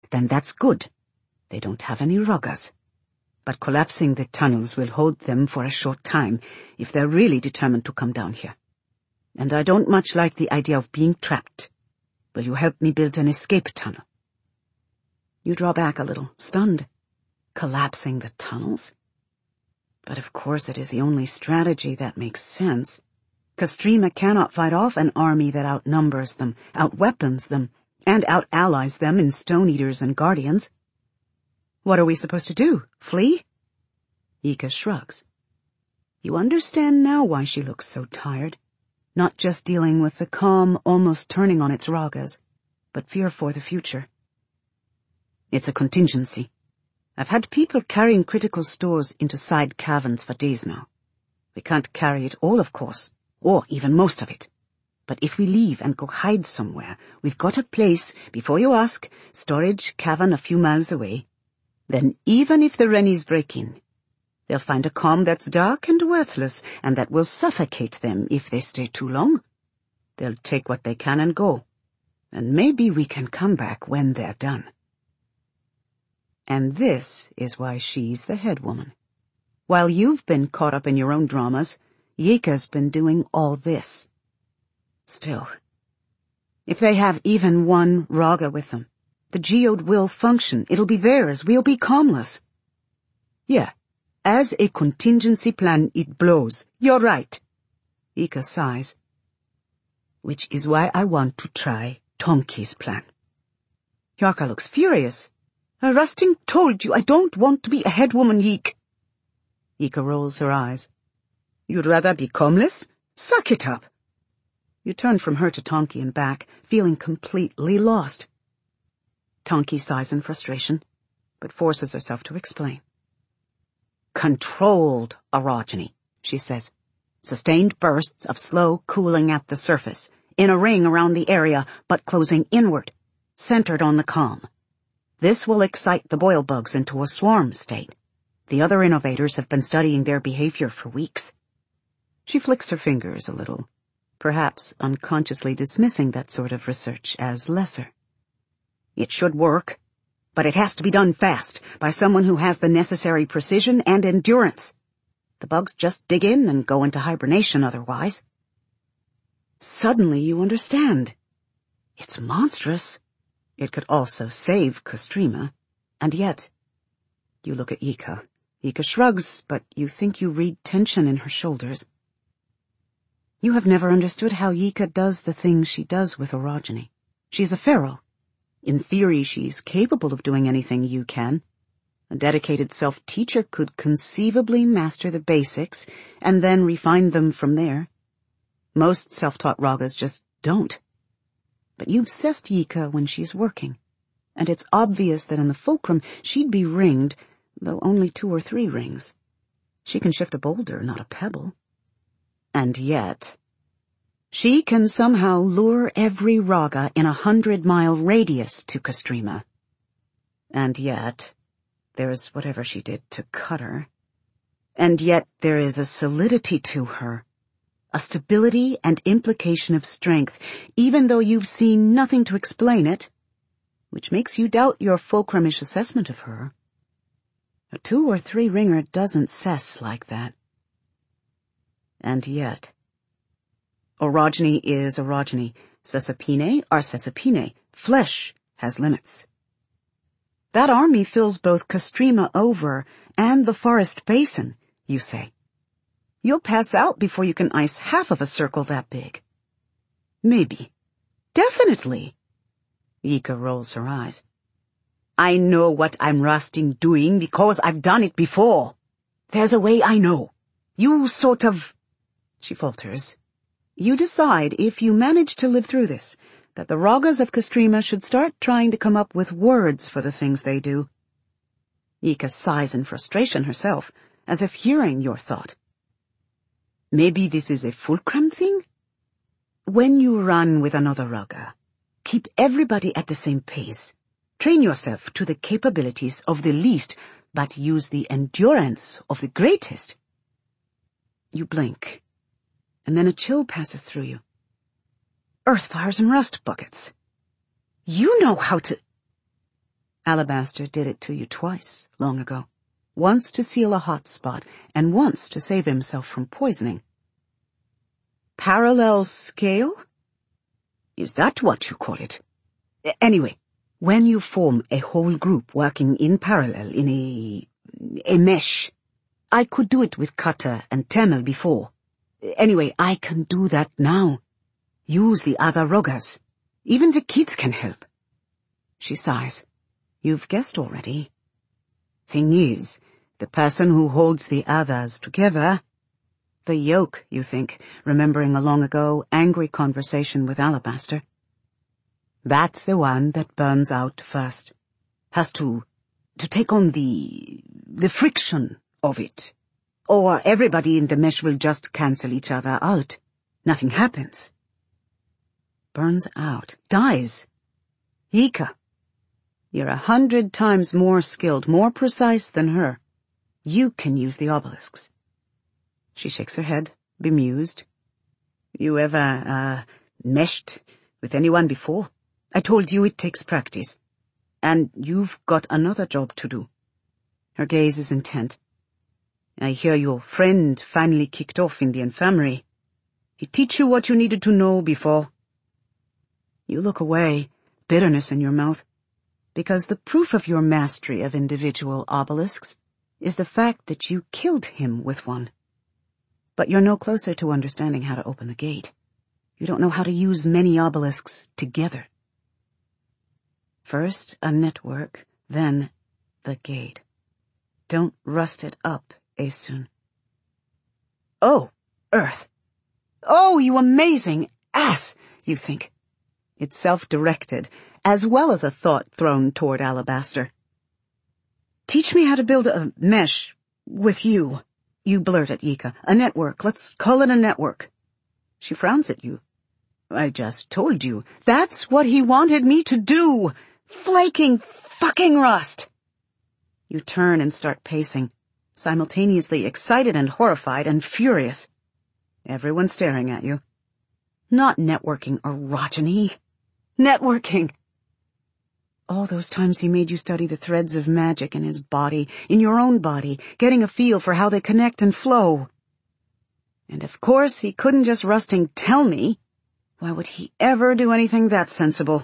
then that's good. They don't have any Ragas. But collapsing the tunnels will hold them for a short time if they're really determined to come down here. And I don't much like the idea of being trapped. Will you help me build an escape tunnel? You draw back a little, stunned. Collapsing the tunnels? But of course it is the only strategy that makes sense. Kostrima cannot fight off an army that outnumbers them, outweapons them, and out-allies them in Stone Eaters and Guardians. What are we supposed to do? Flee? Yika shrugs. You understand now why she looks so tired. Not just dealing with the calm almost turning on its Ragas, but fear for the future. It's a contingency. I've had people carrying critical stores into side caverns for days now. We can't carry it all, of course, or even most of it. But if we leave and go hide somewhere, we've got a place, before you ask, storage cavern a few miles away. Then even if the Rennies break in, they'll find a calm that's dark and worthless, and that will suffocate them if they stay too long. They'll take what they can and go. And maybe we can come back when they're done. And this is why she's the head woman. While you've been caught up in your own dramas, Yika's been doing all this. Still, if they have even one Raga with them, the geode will function. It'll be theirs. We'll be calmless. Yeah, as a contingency plan, it blows. You're right. Yika sighs. Which is why I want to try Tomki's plan. Hjarka looks furious. Rusting told you I don't want to be a head woman, Yeek. Yika rolls her eyes. You'd rather be calmless? Suck it up. You turn from her to Tonki and back, feeling completely lost. Tonki sighs in frustration, but forces herself to explain. Controlled orogeny, she says. Sustained bursts of slow cooling at the surface, in a ring around the area, but closing inward, centered on the calm. This will excite the boil bugs into a swarm state. The other innovators have been studying their behavior for weeks. She flicks her fingers a little, perhaps unconsciously dismissing that sort of research as lesser. It should work, but it has to be done fast, by someone who has the necessary precision and endurance. The bugs just dig in and go into hibernation otherwise. Suddenly you understand. It's monstrous. It could also save Kostrima, and yet... You look at Yika. Yika shrugs, but you think you read tension in her shoulders. You have never understood how Yika does the things she does with orogeny. She's a feral. In theory, she's capable of doing anything you can. A dedicated self-teacher could conceivably master the basics and then refine them from there. Most self-taught Ragas just don't. But you've assessed Yika when she's working, and it's obvious that in the fulcrum she'd be ringed, though only 2 or 3 rings. She can shift a boulder, not a pebble. And yet, she can somehow lure every Raga in 100-mile radius to Kostrima. And yet, there's whatever she did to cut her. And yet there is a solidity to her. A stability and implication of strength, even though you've seen nothing to explain it, which makes you doubt your fulcrumish assessment of her. A 2 or 3 ringer doesn't cess like that. And yet, orogeny is orogeny. Sesapine are sesapine. Flesh has limits. That army fills both Kostrima over and the forest basin, you say. You'll pass out before you can ice half of a circle that big. Maybe. Definitely. Yika rolls her eyes. I know what I'm rusting doing because I've done it before. There's a way I know. You sort of... She falters. You decide, if you manage to live through this, that the Ragas of Kostrima should start trying to come up with words for the things they do. Yika sighs in frustration herself, as if hearing your thought. Maybe this is a fulcrum thing? When you run with another Raga, keep everybody at the same pace. Train yourself to the capabilities of the least, but use the endurance of the greatest. You blink, and then a chill passes through you. Earth fires and rust buckets. You know how to... Alabaster did it to you twice, long ago. Once to seal a hot spot, and once to save himself from poisoning. Parallel scale? Is that what you call it? Anyway, when you form a whole group working in parallel in a mesh, I could do it with Kata and Temel before. Anyway, I can do that now. Use the other Rogas. Even the kids can help. She sighs. You've guessed already. Thing is, the person who holds the others together, the yoke, you think, remembering a long ago angry conversation with Alabaster. That's the one that burns out first. Has to take on the friction of it. Or everybody in the mesh will just cancel each other out. Nothing happens. Burns out. Dies. Yika. You're 100 times more skilled, more precise than her. You can use the obelisks. She shakes her head, bemused. You ever, meshed with anyone before? I told you it takes practice. And you've got another job to do. Her gaze is intent. I hear your friend finally kicked off in the infirmary. He teach you what you needed to know before. You look away, bitterness in your mouth. Because the proof of your mastery of individual obelisks is the fact that you killed him with one. But you're no closer to understanding how to open the gate. You don't know how to use many obelisks together. First a network, then the gate. Don't rust it up, Aesun. Oh, Earth. Oh, you amazing ass, you think. It's self-directed, as well as a thought thrown toward Alabaster. Teach me how to build a mesh with you, you blurt at Yika. A network. Let's call it a network. She frowns at you. I just told you. That's what he wanted me to do. Flaking fucking rust. You turn and start pacing, simultaneously excited and horrified and furious. Everyone's staring at you. Not networking, orogeny. Networking. All those times he made you study the threads of magic in his body, in your own body, getting a feel for how they connect and flow. And of course he couldn't just rusting tell me. Why would he ever do anything that sensible?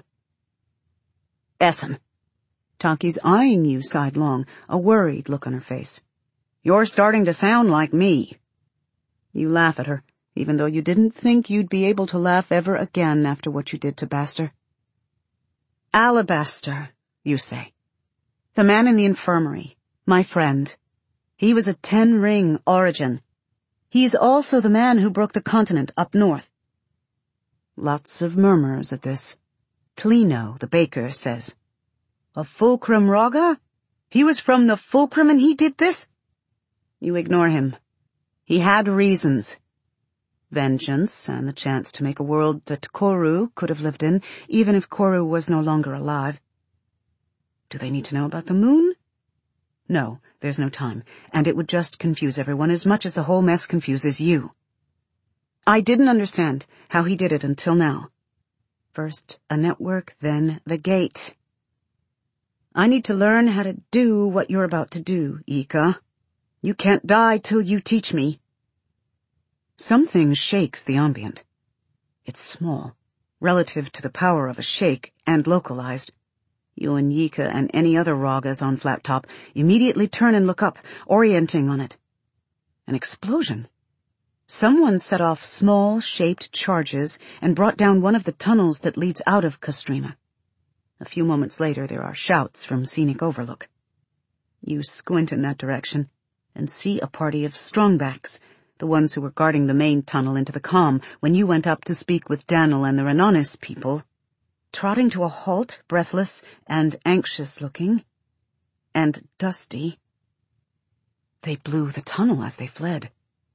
Essen. Taki's eyeing you sidelong, a worried look on her face. You're starting to sound like me. You laugh at her, even though you didn't think you'd be able to laugh ever again after what you did to Baster. Alabaster, you say. The man in the infirmary, my friend. He was a 10-ring origin. He's also the man who broke the continent up north. Lots of murmurs at this. Clino, the baker, says, A Fulcrum Raga? He was from the Fulcrum and he did this? You ignore him. He had reasons. Vengeance and the chance to make a world that Koru could have lived in, even if Koru was no longer alive. Do they need to know about the moon? No, there's no time, and it would just confuse everyone as much as the whole mess confuses you. I didn't understand how he did it until now. First a network, then the gate. I need to learn how to do what you're about to do, Yika. You can't die till you teach me. Something shakes the ambient. It's small, relative to the power of a shake, and localized. You and Yika and any other Ragas on Flat Top immediately turn and look up, orienting on it. An explosion. Someone set off small, shaped charges and brought down one of the tunnels that leads out of Kostrima. A few moments later there are shouts from Scenic Overlook. You squint in that direction and see a party of strongbacks, the ones who were guarding the main tunnel into the calm when you went up to speak with Daniel and the Renonis people, trotting to a halt, breathless and anxious-looking, and dusty. They blew the tunnel as they fled.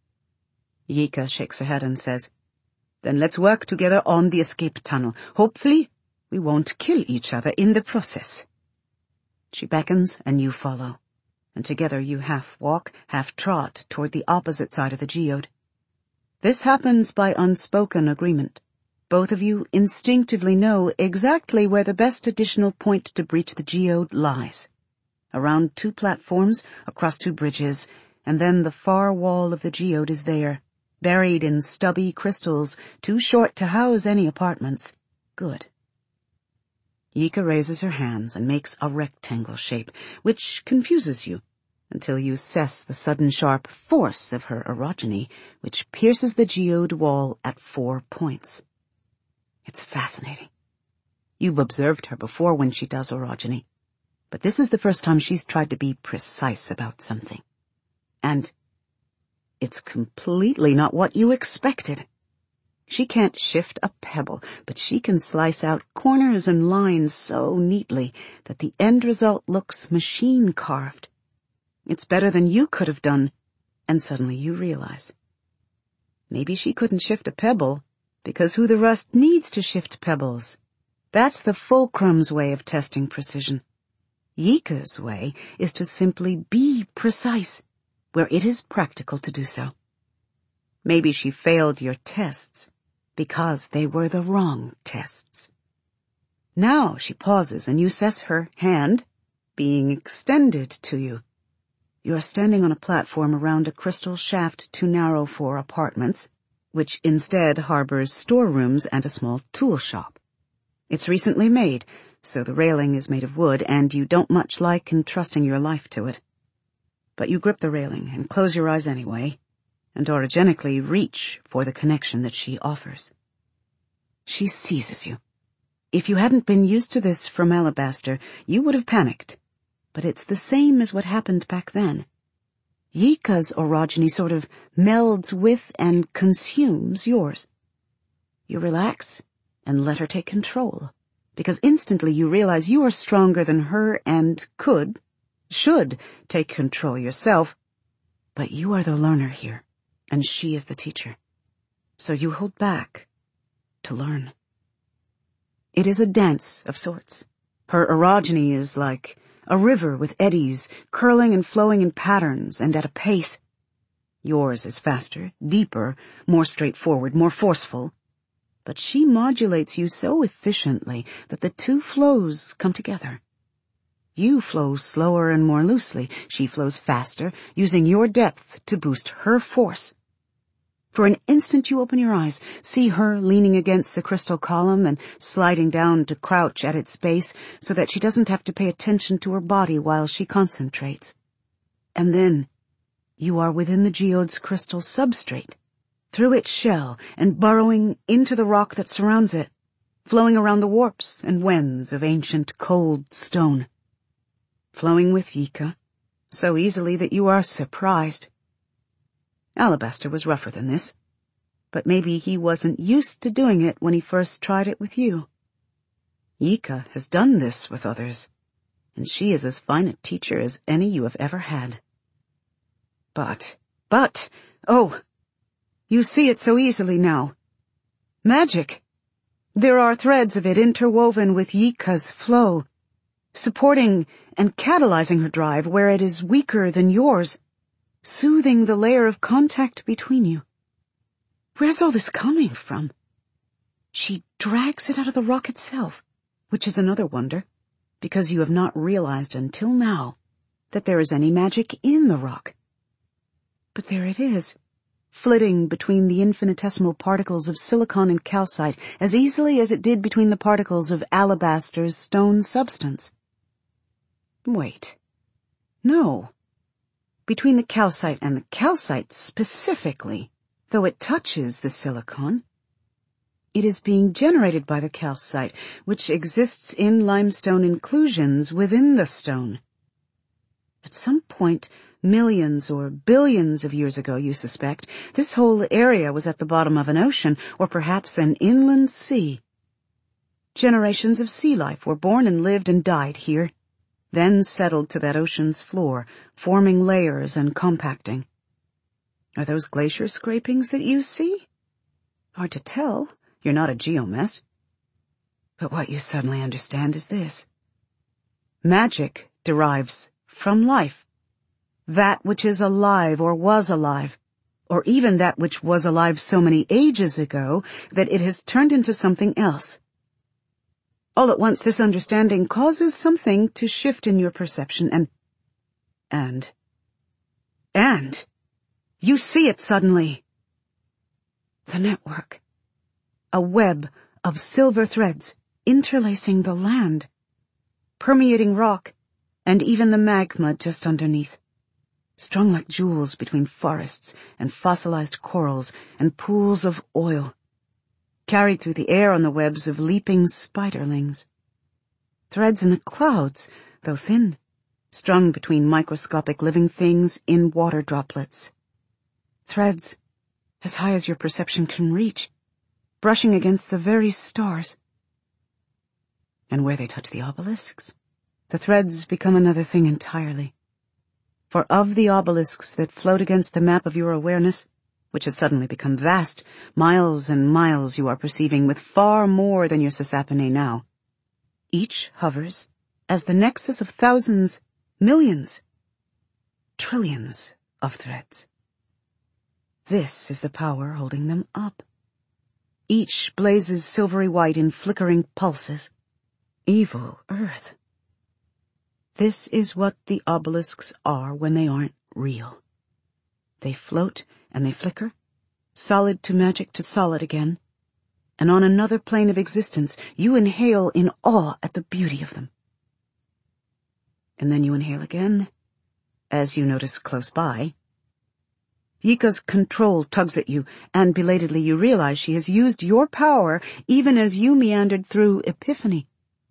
Yika shakes her head and says, Then let's work together on the escape tunnel. Hopefully, we won't kill each other in the process. She beckons and you follow. And together you half walk, half trot toward the opposite side of the geode. This happens by unspoken agreement. Both of you instinctively know exactly where the best additional point to breach the geode lies. Around 2 platforms, across 2 bridges, and then the far wall of the geode is there, buried in stubby crystals, too short to house any apartments. Good. Yika raises her hands and makes a rectangle shape, which confuses you, until you assess the sudden sharp force of her orogeny, which pierces the geode wall at 4 points. It's fascinating. You've observed her before when she does orogeny, but this is the first time she's tried to be precise about something. And it's completely not what you expected. She can't shift a pebble, but she can slice out corners and lines so neatly that the end result looks machine-carved. It's better than you could have done, and suddenly you realize. Maybe she couldn't shift a pebble, because who the rest needs to shift pebbles? That's the fulcrum's way of testing precision. Yika's way is to simply be precise, where it is practical to do so. Maybe she failed your tests, because they were the wrong tests. Now she pauses and you assess her hand being extended to you. You are standing on a platform around a crystal shaft too narrow for apartments, which instead harbors storerooms and a small tool shop. It's recently made, so the railing is made of wood, and you don't much like entrusting your life to it. But you grip the railing and close your eyes anyway, and orogenically reach for the connection that she offers. She seizes you. If you hadn't been used to this from Alabaster, you would have panicked. But it's the same as what happened back then. Yika's orogeny sort of melds with and consumes yours. You relax and let her take control, because instantly you realize you are stronger than her and should take control yourself, but you are the learner here, and she is the teacher. So you hold back to learn. It is a dance of sorts. Her orogeny is like a river with eddies, curling and flowing in patterns and at a pace. Yours is faster, deeper, more straightforward, more forceful. But she modulates you so efficiently that the 2 flows come together. You flow slower and more loosely. She flows faster, using your depth to boost her force. For an instant you open your eyes, see her leaning against the crystal column and sliding down to crouch at its base so that she doesn't have to pay attention to her body while she concentrates. And then you are within the geode's crystal substrate, through its shell and burrowing into the rock that surrounds it, flowing around the warps and wens of ancient cold stone. Flowing with Yika, so easily that you are surprised. Alabaster was rougher than this, but maybe he wasn't used to doing it when he first tried it with you. Yika has done this with others, and she is as fine a teacher as any you have ever had. But, oh, you see it so easily now. Magic. There are threads of it interwoven with Yika's flow, supporting and catalyzing her drive where it is weaker than yours, soothing the layer of contact between you. Where's all this coming from? She drags it out of the rock itself, which is another wonder, because you have not realized until now that there is any magic in the rock. But there it is, flitting between the infinitesimal particles of silicon and calcite as easily as it did between the particles of Alabaster's stone substance. Wait. No. Between the calcite and the calcite specifically, though it touches the silicon, it is being generated by the calcite, which exists in limestone inclusions within the stone. At some point, millions or billions of years ago, you suspect, this whole area was at the bottom of an ocean, or perhaps an inland sea. Generations of sea life were born and lived and died here, then settled to that ocean's floor, forming layers and compacting. Are those glacier scrapings that you see? Hard to tell. You're not a geomest. But what you suddenly understand is this. Magic derives from life. That which is alive or was alive, or even that which was alive so many ages ago that it has turned into something else. All at once, this understanding causes something to shift in your perception, and you see it suddenly. The network. A web of silver threads interlacing the land, permeating rock, and even the magma just underneath, strung like jewels between forests and fossilized corals and pools of oil, carried through the air on the webs of leaping spiderlings. Threads in the clouds, though thin, strung between microscopic living things in water droplets. Threads as high as your perception can reach, brushing against the very stars. And where they touch the obelisks, the threads become another thing entirely. For of the obelisks that float against the map of your awareness, which has suddenly become vast, miles and miles you are perceiving with far more than your Sasapane now, each hovers as the nexus of thousands, millions, trillions of threads. This is the power holding them up. Each blazes silvery white in flickering pulses. Evil earth. This is what the obelisks are when they aren't real. They float and they flicker, solid to magic to solid again, and on another plane of existence you inhale in awe at the beauty of them. And then you inhale again, as you notice close by. Yika's control tugs at you, and belatedly you realize she has used your power even as you meandered through Epiphany.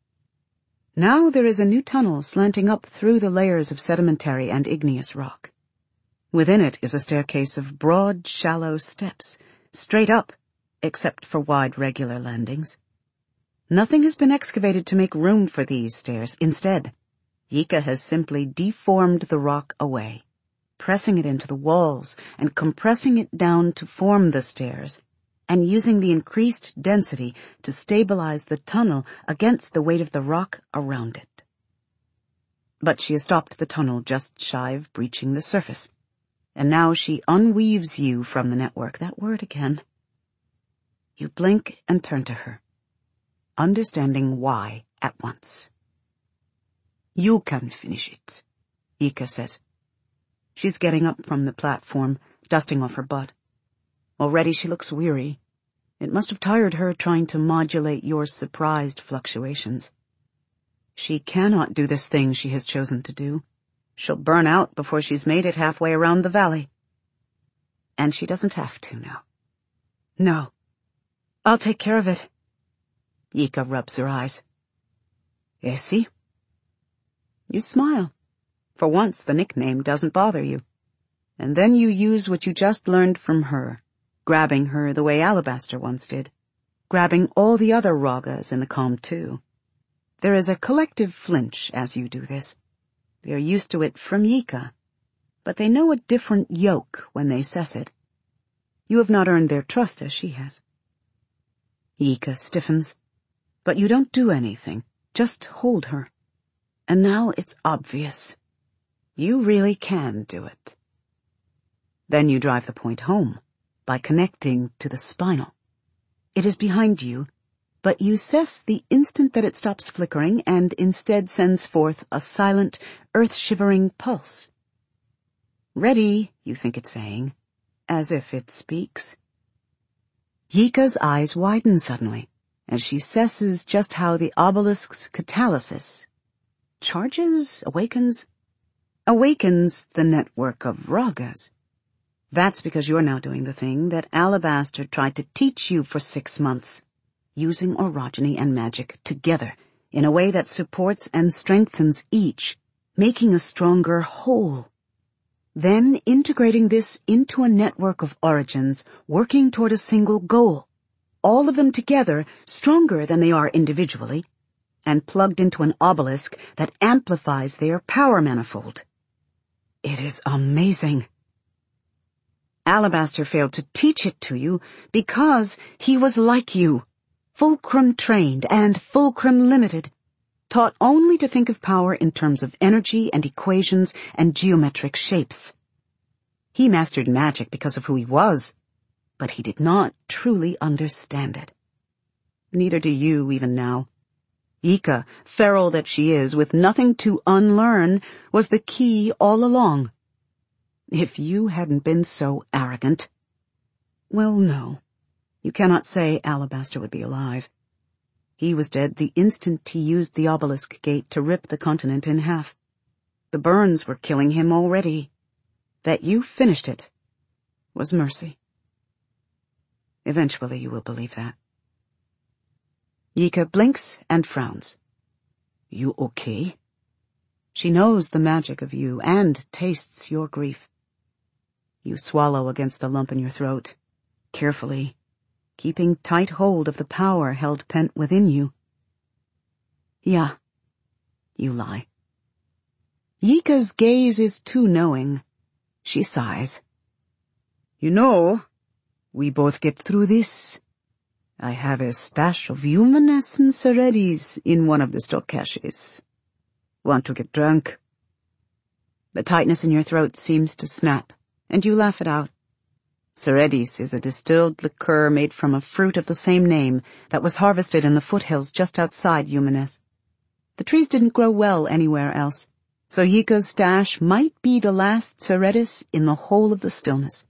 Now there is a new tunnel slanting up through the layers of sedimentary and igneous rock. Within it is a staircase of broad, shallow steps, straight up, except for wide, regular landings. Nothing has been excavated to make room for these stairs. Instead, Yika has simply deformed the rock away, pressing it into the walls and compressing it down to form the stairs, and using the increased density to stabilize the tunnel against the weight of the rock around it. But she has stopped the tunnel just shy of breaching the surface, and now she unweaves you from the network. That word again. You blink and turn to her, understanding why at once. You can finish it, Yika says. She's getting up from the platform, dusting off her butt. Already she looks weary. It must have tired her trying to modulate your surprised fluctuations. She cannot do this thing she has chosen to do. She'll burn out before she's made it halfway around the valley. And she doesn't have to now. No. I'll take care of it. Yika rubs her eyes. Essie? You smile. For once, the nickname doesn't bother you. And then you use what you just learned from her, grabbing her the way Alabaster once did, grabbing all the other Ragas in the calm too. There is a collective flinch as you do this. They are used to it from Yika, but they know a different yoke when they cess it. You have not earned their trust as she has. Yika stiffens, but you don't do anything, just hold her. And now it's obvious. You really can do it. Then you drive the point home by connecting to the spinal. It is behind you, but you cess the instant that it stops flickering and instead sends forth a silent, earth-shivering pulse. Ready, you think it's saying, as if it speaks. Yika's eyes widen suddenly as she cesses just how the obelisk's catalysis awakens the network of Ragas. That's because you're now doing the thing that Alabaster tried to teach you for 6 months, using orogeny and magic together in a way that supports and strengthens each, making a stronger whole. Then integrating this into a network of origins working toward a single goal, all of them together stronger than they are individually, and plugged into an obelisk that amplifies their power manifold. It is amazing. Alabaster failed to teach it to you because he was like you, fulcrum trained and fulcrum limited, taught only to think of power in terms of energy and equations and geometric shapes. He mastered magic because of who he was, but he did not truly understand it. Neither do you, even now. Yika, feral that she is, with nothing to unlearn, was the key all along. If you hadn't been so arrogant— Well, no. You cannot say Alabaster would be alive. He was dead the instant he used the obelisk gate to rip the continent in half. The burns were killing him already. That you finished it was mercy. Eventually you will believe that. Yika blinks and frowns. You okay? She knows the magic of you and tastes your grief. You swallow against the lump in your throat, carefully, keeping tight hold of the power held pent within you. Yeah, you lie. Yika's gaze is too knowing. She sighs. You know, we both get through this. I have a stash of luminescent Ceredis in one of the stock caches. Want to get drunk? The tightness in your throat seems to snap, and you laugh it out. Ceredis is a distilled liqueur made from a fruit of the same name that was harvested in the foothills just outside Eumenes. The trees didn't grow well anywhere else, so Yika's stash might be the last Ceredis in the whole of the stillness.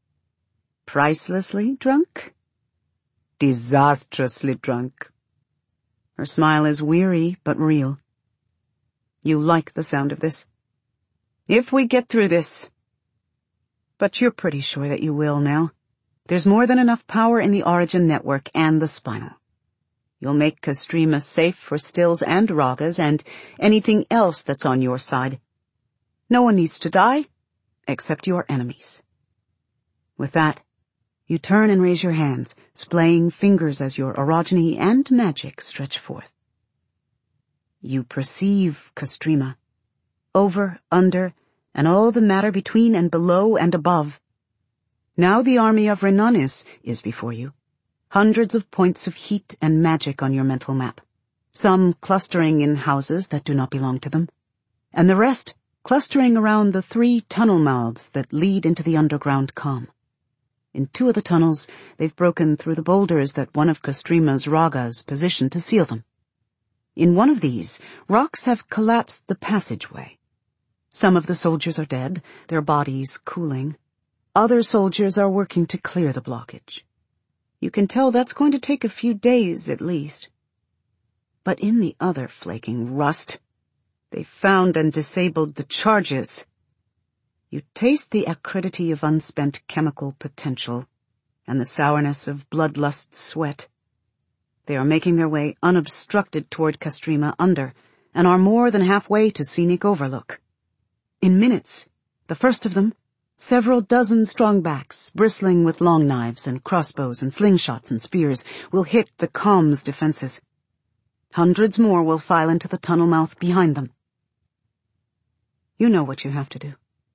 Pricelessly drunk? Disastrously drunk. Her smile is weary but real. You like the sound of this. If we get through this. But you're pretty sure that you will now. There's more than enough power in the Origin network and the Spinal. You'll make Castrima safe for Stills and Ragas and anything else that's on your side. No one needs to die, except your enemies. With that, you turn and raise your hands, splaying fingers as your orogeny and magic stretch forth. You perceive Castrima, over, under, and all the matter between and below and above. Now the army of Renonis is before you, hundreds of points of heat and magic on your mental map, some clustering in houses that do not belong to them, and the rest clustering around the 3 tunnel mouths that lead into the underground calm. In 2 of the tunnels, they've broken through the boulders that one of Castrima's Ragas positioned to seal them. In one of these, rocks have collapsed the passageway. Some of the soldiers are dead, their bodies cooling. Other soldiers are working to clear the blockage. You can tell that's going to take a few days at least. But in the other flaking rust, they've found and disabled the charges. You taste the acridity of unspent chemical potential and the sourness of bloodlust sweat. They are making their way unobstructed toward Castrima under and are more than halfway to Scenic Overlook. In minutes, the first of them, several dozen strongbacks, bristling with long knives and crossbows and slingshots and spears, will hit the calm's defenses. Hundreds more will file into the tunnel mouth behind them. You know what you have to do.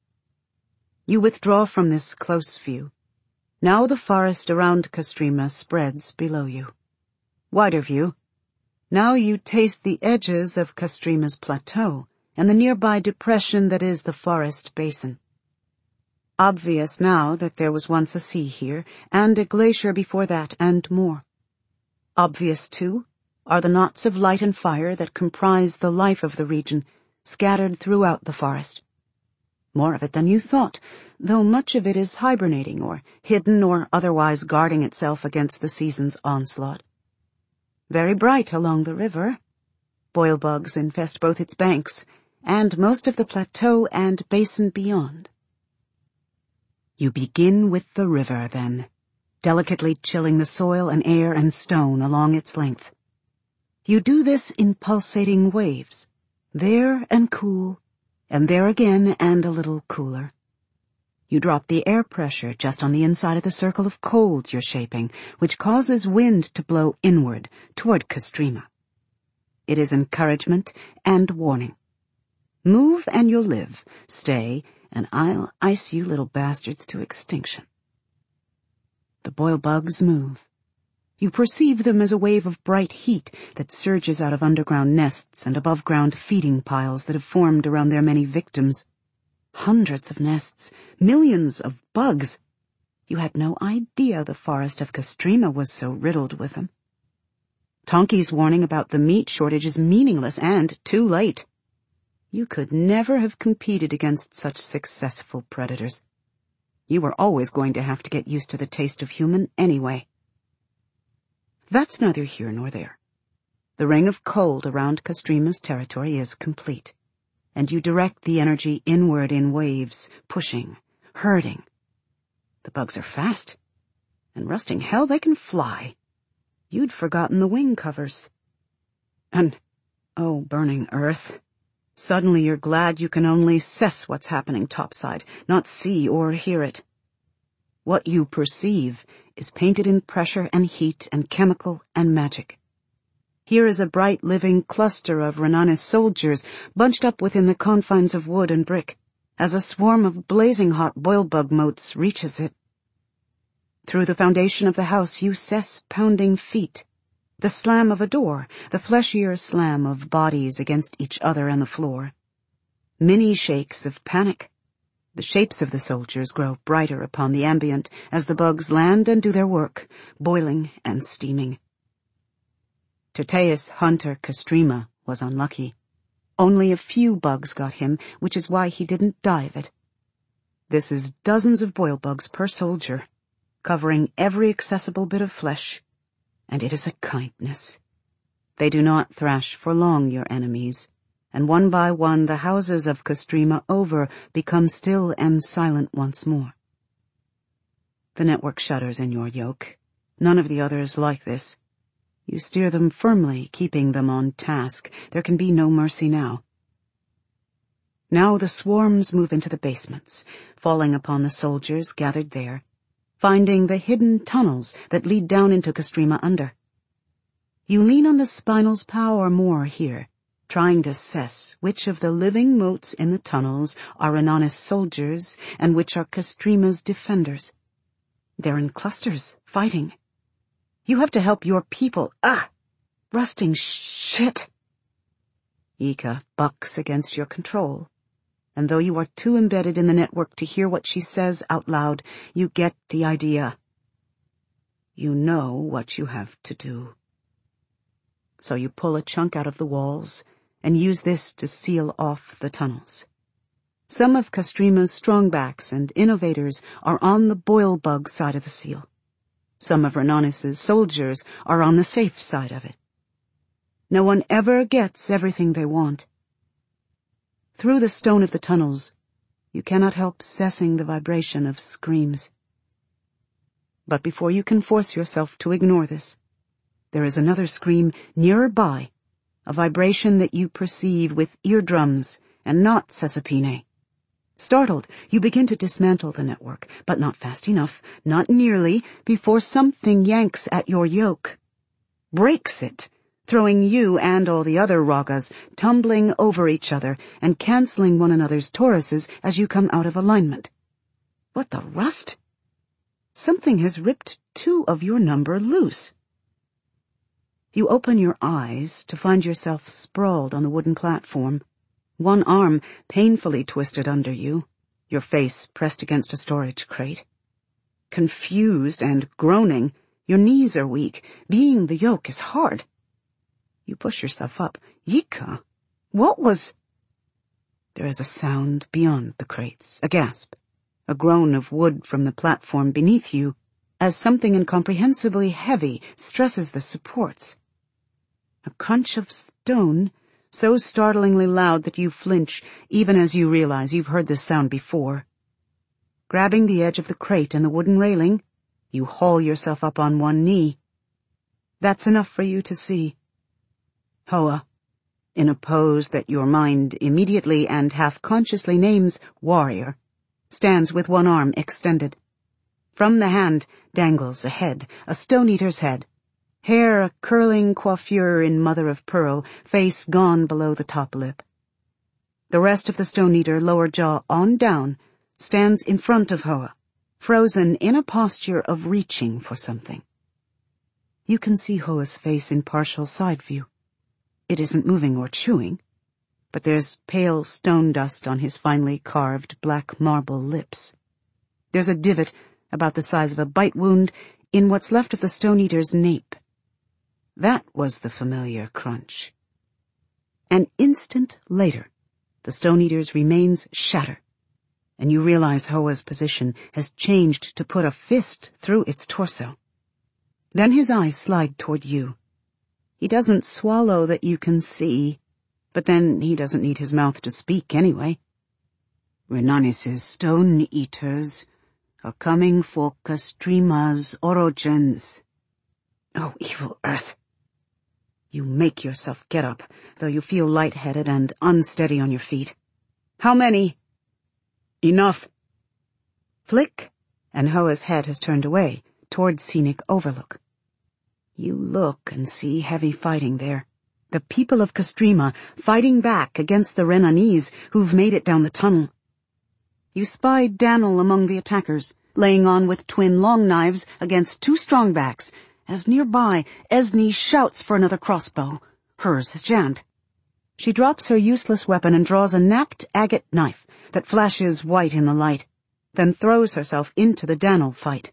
You withdraw from this close view. Now the forest around Castrima spreads below you. Wider view. Now you taste the edges of Castrima's plateau and the nearby depression that is the forest basin. Obvious now that there was once a sea here, and a glacier before that, and more. Obvious, too, are the knots of light and fire that comprise the life of the region, scattered throughout the forest. More of it than you thought, though much of it is hibernating or hidden or otherwise guarding itself against the season's onslaught. Very bright along the river. Boilbugs infest both its banks, and most of the plateau and basin beyond. You begin with the river, then, delicately chilling the soil and air and stone along its length. You do this in pulsating waves, there and cool, and there again and a little cooler. You drop the air pressure just on the inside of the circle of cold you're shaping, which causes wind to blow inward toward Castrima. It is encouragement and warning. Move and you'll live. Stay, and I'll ice you little bastards to extinction. The boilbugs move. You perceive them as a wave of bright heat that surges out of underground nests and above-ground feeding piles that have formed around their many victims. Hundreds of nests, millions of bugs. You had no idea the forest of Kostrima was so riddled with them. Tonki's warning about the meat shortage is meaningless and too late. You could never have competed against such successful predators. You were always going to have to get used to the taste of human anyway. That's neither here nor there. The ring of cold around Kostrima's territory is complete, and you direct the energy inward in waves, pushing, herding. The bugs are fast, and rusting hell, they can fly. You'd forgotten the wing covers. And, oh, burning earth. Suddenly you're glad you can only sense what's happening topside, not see or hear it. What you perceive is painted in pressure and heat and chemical and magic. Here is a bright living cluster of Renanis soldiers bunched up within the confines of wood and brick, as a swarm of blazing hot boilbug motes reaches it. Through the foundation of the house you sense pounding feet, the slam of a door, the fleshier slam of bodies against each other and the floor. Mini shakes of panic. The shapes of the soldiers grow brighter upon the ambient as the bugs land and do their work, boiling and steaming. Terteus Hunter Kostrima was unlucky. Only a few bugs got him, which is why he didn't die of it. This is dozens of boil bugs per soldier, covering every accessible bit of flesh, and it is a kindness. They do not thrash for long, your enemies, and one by one the houses of Kostrima over become still and silent once more. The network shudders in your yoke. None of the others like this. You steer them firmly, keeping them on task. There can be no mercy now. Now the swarms move into the basements, falling upon the soldiers gathered there, finding the hidden tunnels that lead down into Kostrima under. You lean on the spinal's power more here, trying to assess which of the living motes in the tunnels are Renanis soldiers and which are Kostrima's defenders. They're in clusters, fighting. You have to help your people. Rusting shit. Ika bucks against your control, and though you are too embedded in the network to hear what she says out loud, you get the idea. You know what you have to do. So you pull a chunk out of the walls and use this to seal off the tunnels. Some of Kostrima's strongbacks and innovators are on the boil bug side of the seal. Some of Renanis' soldiers are on the safe side of it. No one ever gets everything they want. Through the stone of the tunnels, you cannot help sensing the vibration of screams. But before you can force yourself to ignore this, there is another scream nearer by, a vibration that you perceive with eardrums and not Cesapine. Startled, you begin to dismantle the network, but not fast enough, not nearly, before something yanks at your yoke. Breaks it, throwing you and all the other Ragas tumbling over each other and canceling one another's toruses as you come out of alignment. What the rust? Something has ripped 2 of your number loose. You open your eyes to find yourself sprawled on the wooden platform, one arm painfully twisted under you, your face pressed against a storage crate. Confused and groaning, your knees are weak. Being the yoke is hard. You push yourself up. Yika, what was... There is a sound beyond the crates, a gasp, a groan of wood from the platform beneath you, as something incomprehensibly heavy stresses the supports. A crunch of stone, so startlingly loud that you flinch, even as you realize you've heard this sound before. Grabbing the edge of the crate and the wooden railing, you haul yourself up on one knee. That's enough for you to see. Hoa, in a pose that your mind immediately and half-consciously names warrior, stands with one arm extended. From the hand dangles a head, a stone-eater's head. Hair a curling coiffure in mother-of-pearl, face gone below the top lip. The rest of the stone-eater, lower jaw on down, stands in front of Hoa, frozen in a posture of reaching for something. You can see Hoa's face in partial side view. It isn't moving or chewing. but there's pale stone dust on his finely carved black marble lips. There's a divot about the size of a bite wound in what's left of the Stone Eater's nape. That was the familiar crunch. An instant later, the Stone Eater's remains shatter, and you realize Hoa's position has changed to put a fist through its torso. Then his eyes slide toward you. He doesn't swallow that you can see, but then he doesn't need his mouth to speak anyway. Renanis's Stone Eaters are coming for Castrima's orogens. Oh, evil earth. You make yourself get up, though you feel lightheaded and unsteady on your feet. How many? Enough. Flick, and Hoa's head has turned away, toward scenic overlook. You look and see heavy fighting there. The people of Castrima fighting back against the Renanis who've made it down the tunnel. You spy Dan'l among the attackers, laying on with twin long knives against two strongbacks, as nearby Esne shouts for another crossbow. Hers has jammed. She drops her useless weapon and draws a napped agate knife that flashes white in the light, then throws herself into the Dan'l fight.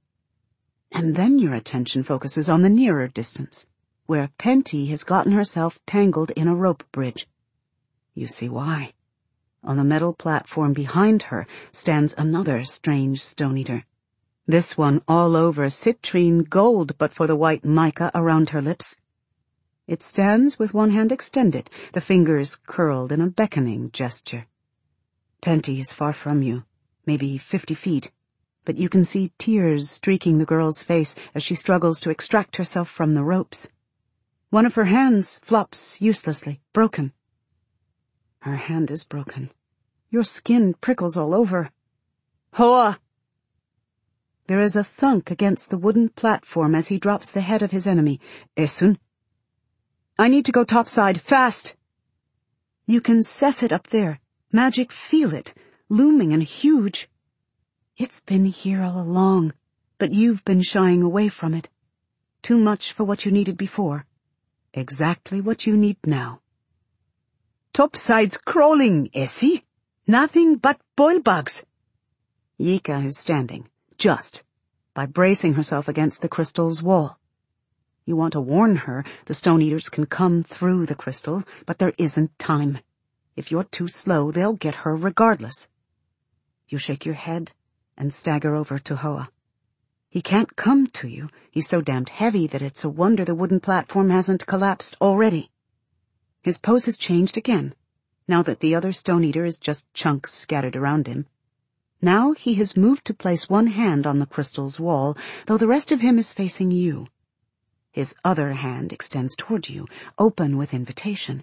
And then your attention focuses on the nearer distance, where Penty has gotten herself tangled in a rope bridge. You see why. On the metal platform behind her stands another strange Stone Eater. This one all over citrine gold but for the white mica around her lips. It stands with one hand extended, the fingers curled in a beckoning gesture. Penty is far from you, maybe 50 feet, but you can see tears streaking the girl's face as she struggles to extract herself from the ropes. One of her hands flops uselessly, broken. Her hand is broken. Your skin prickles all over. Hoa! There is a thunk against the wooden platform as he drops the head of his enemy. Esun. I need to go topside, fast! You can sense it up there. Magic feel it, looming and huge. It's been here all along, but you've been shying away from it. Too much for what you needed before. Exactly what you need now. Topside's crawling, Essie. Nothing but boil bugs. Yika is standing, just, by bracing herself against the crystal's wall. You want to warn her the Stone Eaters can come through the crystal, but there isn't time. If you're too slow, they'll get her regardless. You shake your head and stagger over to Hoa. He can't come to you. He's so damned heavy that it's a wonder the wooden platform hasn't collapsed already. His pose has changed again, now that the other Stone Eater is just chunks scattered around him. Now he has moved to place one hand on the crystal's wall, though the rest of him is facing you. His other hand extends toward you, open with invitation.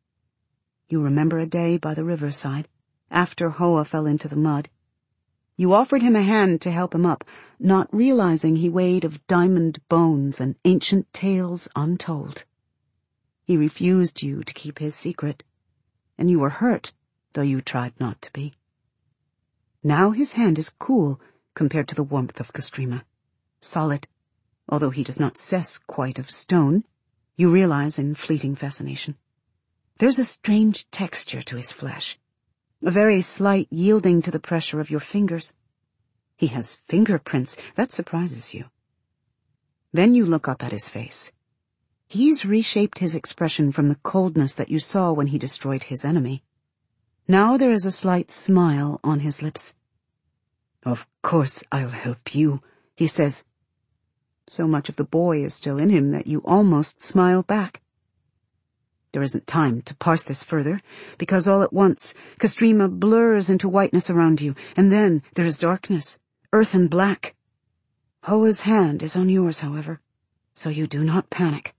You remember a day by the riverside, after Hoa fell into the mud. You offered him a hand to help him up, not realizing he weighed of diamond bones and ancient tales untold. He refused you to keep his secret, and you were hurt, though you tried not to be. Now his hand is cool compared to the warmth of Castrima. Solid, although he does not cess quite of stone, you realize in fleeting fascination. There's a strange texture to his flesh, a very slight yielding to the pressure of your fingers. He has fingerprints, that surprises you. Then you look up at his face. He's reshaped his expression from the coldness that you saw when he destroyed his enemy. Now there is a slight smile on his lips. Of course I'll help you, he says. So much of the boy is still in him that you almost smile back. There isn't time to parse this further, because all at once, Castrima blurs into whiteness around you, and then there is darkness, earth and black. Hoa's hand is on yours, however, so you do not panic.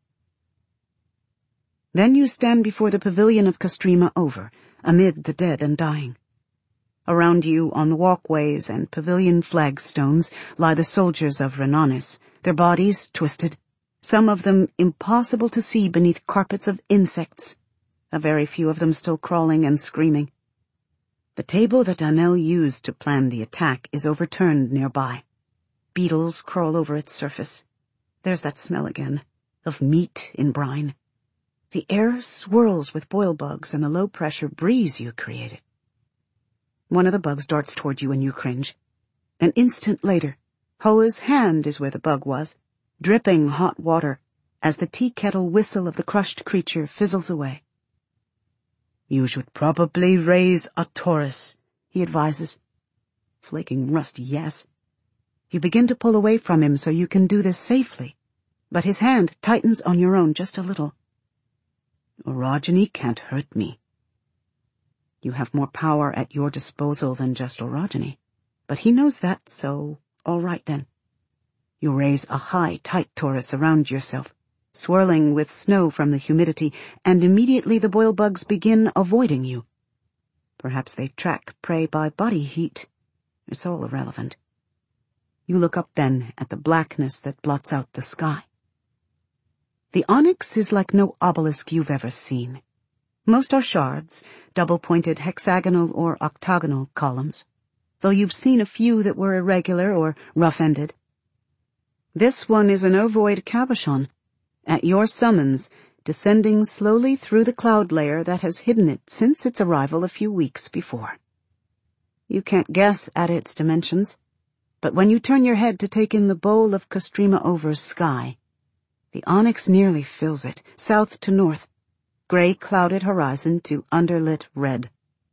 Then you stand before the pavilion of Castrima over, amid the dead and dying. Around you, on the walkways and pavilion flagstones, lie the soldiers of Renanis, their bodies twisted, some of them impossible to see beneath carpets of insects, a very few of them still crawling and screaming. The table that Dan'l used to plan the attack is overturned nearby. Beetles crawl over its surface. There's that smell again, of meat in brine. The air swirls with boil bugs and the low-pressure breeze you created. One of the bugs darts toward you and you cringe. An instant later, Hoa's hand is where the bug was, dripping hot water as the tea kettle whistle of the crushed creature fizzles away. "You should probably raise a Taurus," he advises. Flaking rust, yes. You begin to pull away from him so you can do this safely, but his hand tightens on your own just a little. "Orogeny can't hurt me." You have more power at your disposal than just orogeny, but he knows that, so all right then. You raise a high, tight Taurus around yourself, swirling with snow from the humidity, and immediately the boil bugs begin avoiding you. Perhaps they track prey by body heat. It's all irrelevant. You look up then at the blackness that blots out the sky. The onyx is like no obelisk you've ever seen. Most are shards, double-pointed hexagonal or octagonal columns, though you've seen a few that were irregular or rough-ended. This one is an ovoid cabochon, at your summons, descending slowly through the cloud layer that has hidden it since its arrival a few weeks before. You can't guess at its dimensions, but when you turn your head to take in the bowl of Kostrima Over's sky, the onyx nearly fills it, south to north, gray-clouded horizon to underlit red.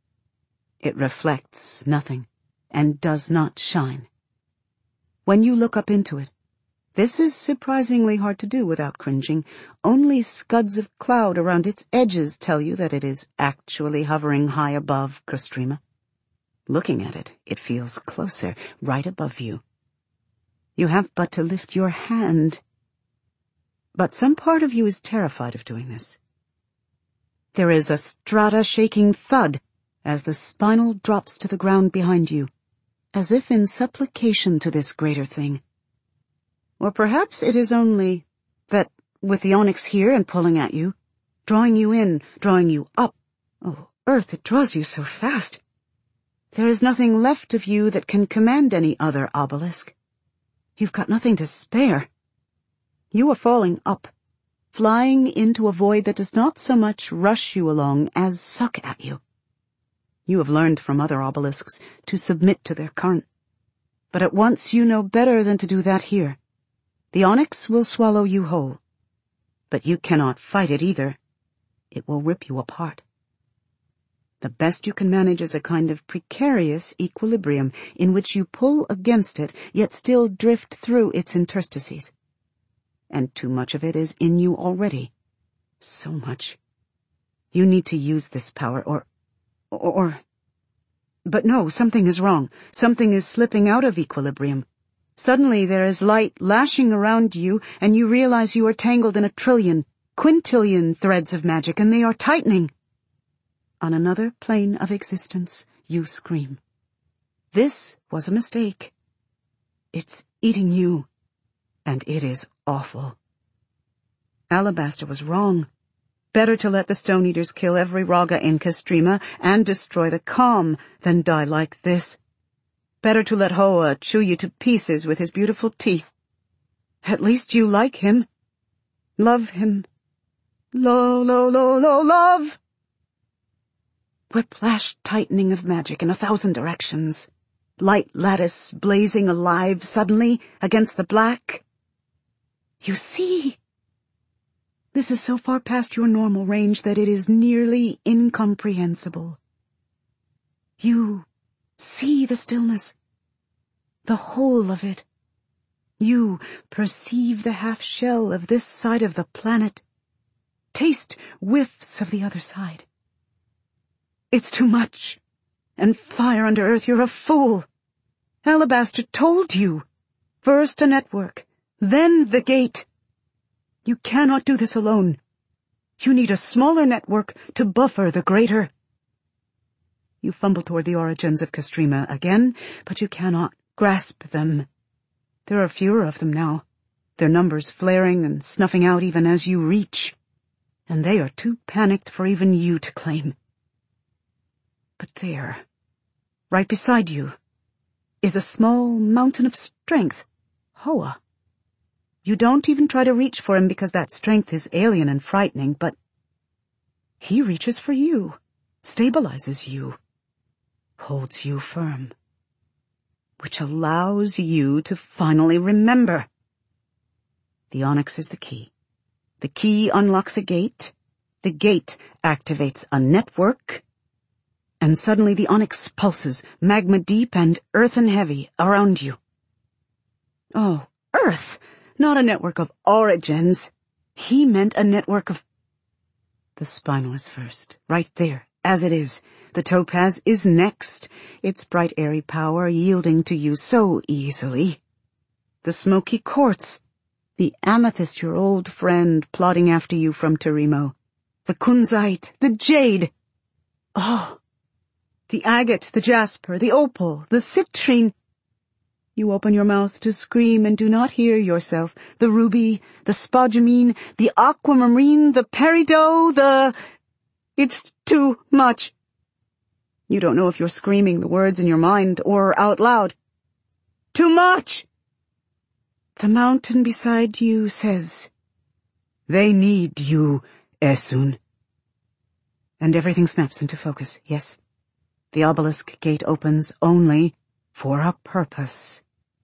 It reflects nothing, and does not shine. When you look up into it, this is surprisingly hard to do without cringing. Only scuds of cloud around its edges tell you that it is actually hovering high above Kostrima. Looking at it, it feels closer, right above you. You have but to lift your hand. But some part of you is terrified of doing this. There is a strata-shaking thud as the spinal drops to the ground behind you, as if in supplication to this greater thing. Or perhaps it is only that, with the onyx here and pulling at you, drawing you in, drawing you up, oh, Earth, it draws you so fast. There is nothing left of you that can command any other obelisk. You've got nothing to spare. You are falling up, flying into a void that does not so much rush you along as suck at you. You have learned from other obelisks to submit to their current, but at once you know better than to do that here. The onyx will swallow you whole, but you cannot fight it either. It will rip you apart. The best you can manage is a kind of precarious equilibrium in which you pull against it, yet still drift through its interstices. And too much of it is in you already. So much. You need to use this power, or... But no, something is wrong. Something is slipping out of equilibrium. Suddenly there is light lashing around you, and you realize you are tangled in a trillion, quintillion threads of magic, and they are tightening. On another plane of existence, you scream. This was a mistake. It's eating you, and it is awful. Alabaster was wrong. Better to let the Stone Eaters kill every Raga in Kostrima and destroy the calm than die like this. Better to let Hoa chew you to pieces with his beautiful teeth. At least you like him. Love him. Love! Whiplash tightening of magic in 1,000 directions. Light lattice blazing alive suddenly against the black. You see! This is so far past your normal range that it is nearly incomprehensible. You see the stillness, the whole of it. You perceive the half-shell of this side of the planet. Taste whiffs of the other side. It's too much. And fire under earth, you're a fool. Alabaster told you. First a network, then the gate. You cannot do this alone. You need a smaller network to buffer the greater. You fumble toward the origins of Kostrima again, but you cannot grasp them. There are fewer of them now, their numbers flaring and snuffing out even as you reach, and they are too panicked for even you to claim. But there, right beside you, is a small mountain of strength, Hoa. You don't even try to reach for him because that strength is alien and frightening, but He reaches for you, stabilizes you, holds you firm, which allows you to finally remember. The onyx is the key. The key unlocks a gate. The gate activates a network. And suddenly the onyx pulses, magma deep and earthen heavy, around you. Oh, Earth, not a network of origins. He meant a network of... The spinal is first, right there, as it is. The topaz is next, its bright airy power yielding to you so easily. The smoky quartz, the amethyst, your old friend plodding after you from Terimo. The kunzite, the jade. Oh, the agate, the jasper, the opal, the citrine. You open your mouth to scream and do not hear yourself. The ruby, the spodumene, the aquamarine, the peridot, It's too much. You don't know if you're screaming the words in your mind or out loud. Too much! The mountain beside you says, "They need you, Esun." And everything snaps into focus, yes. The obelisk gate opens only for a purpose.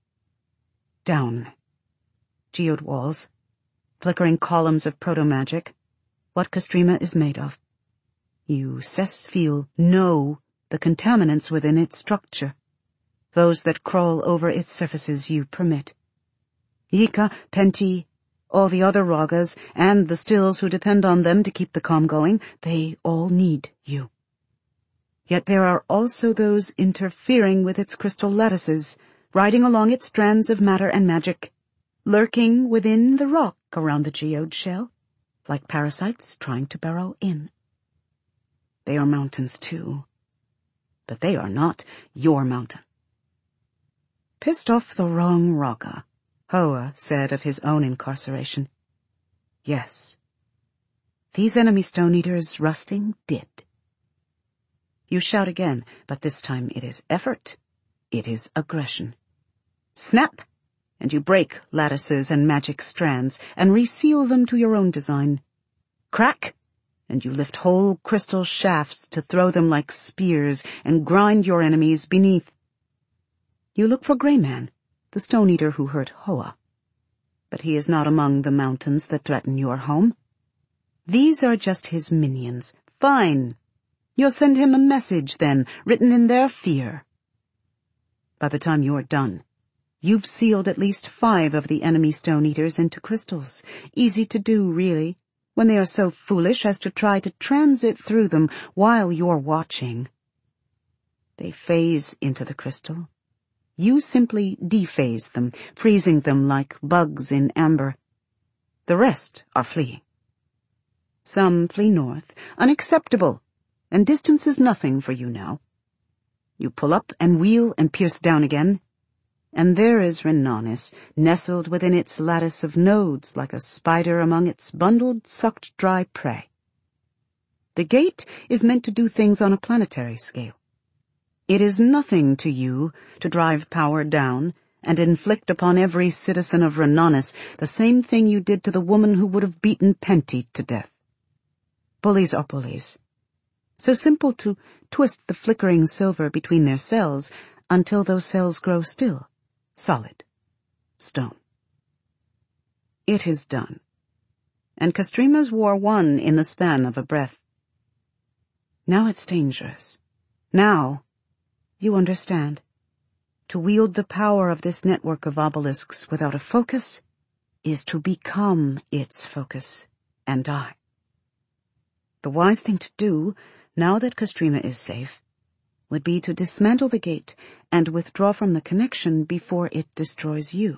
Down. Geode walls. Flickering columns of proto-magic. What Kostrima is made of. You, Sesfeel, know the contaminants within its structure. Those that crawl over its surfaces you permit. Yika, Penti, all the other Ragas, and the stills who depend on them to keep the calm going, they all need you. Yet there are also those interfering with its crystal lattices, riding along its strands of matter and magic, lurking within the rock around the geode shell, like parasites trying to burrow in. They are mountains too, but they are not your mountain. Pissed off the wrong Raga, Hoa said of his own incarceration. Yes, these enemy stone-eaters rusting did. You shout again, but this time it is effort, it is aggression. Snap, and you break lattices and magic strands and reseal them to your own design. Crack, and you lift whole crystal shafts to throw them like spears and grind your enemies beneath. You look for Greyman, the stone-eater who hurt Hoa. But he is not among the mountains that threaten your home. These are just his minions. Fine. You'll send him a message, then, written in their fear. By the time you're done, you've sealed at least 5 of the enemy stone-eaters into crystals. Easy to do, really, when they are so foolish as to try to transit through them while you're watching. They phase into the crystal. You simply dephase them, freezing them like bugs in amber. The rest are fleeing. Some flee north, unacceptable, and distance is nothing for you now. You pull up and wheel and pierce down again, and there is Renonis, nestled within its lattice of nodes like a spider among its bundled, sucked dry prey. The gate is meant to do things on a planetary scale. It is nothing to you to drive power down and inflict upon every citizen of Renonis the same thing you did to the woman who would have beaten Penti to death. Bullies are bullies. So simple to twist the flickering silver between their cells until those cells grow still, solid, stone. It is done, and Kostrima's war won in the span of a breath. Now it's dangerous. Now, you understand. To wield the power of this network of obelisks without a focus is to become its focus and die. The wise thing to do, now that Kostrima is safe, would be to dismantle the gate and withdraw from the connection before it destroys you.